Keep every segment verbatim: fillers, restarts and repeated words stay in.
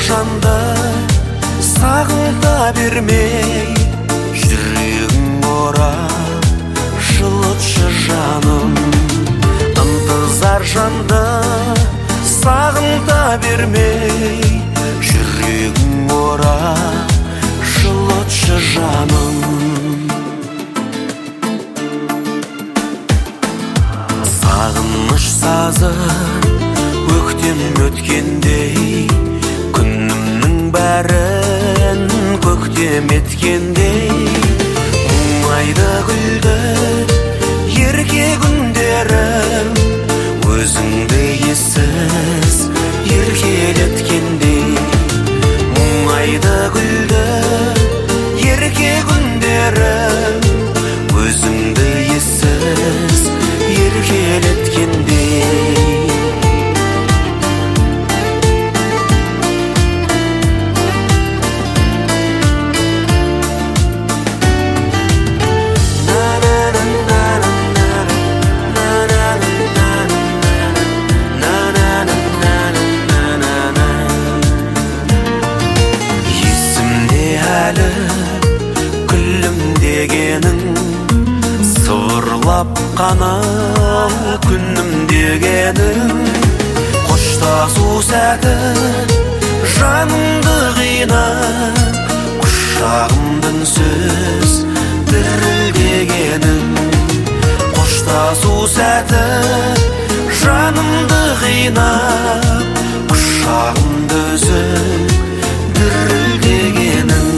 жанды сағынта бермей, жүрегің орап жылытшы жаным. Ынтызар жанды сағынта бермей, жүрегің орап жылытшы жаным. Сағыныш сазы өктем өткендей, күнімнің бәрін көктем еткендей, мұңайды күлді ерке күндерім, өзіңді ессіз еркелеткендей. Мұңайды күлді ерке күндерім, өзіңді ессіз еркелеткендей. Сыбырлап қана күнім дегенің, қоштасу сәті жанымды қинап, құшағымда үнсіз дірілдегенің. Қоштасу сәті жанымды қинап, құшағымда үзіп дірілдегенің.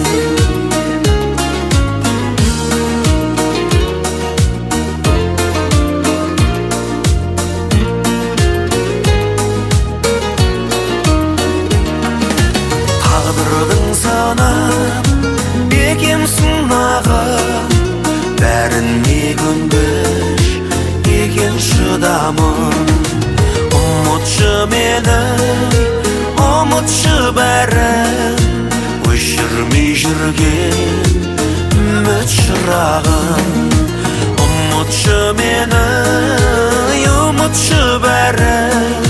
Тағдырдың санап бекем сынағын, бәріне көнгіш екен шыдамын. Ұмытшы мені, ұмытшы бәрін, өшірмей жүрген үміт шырағын. Ұмытшы мені, ұмытшы бәрін,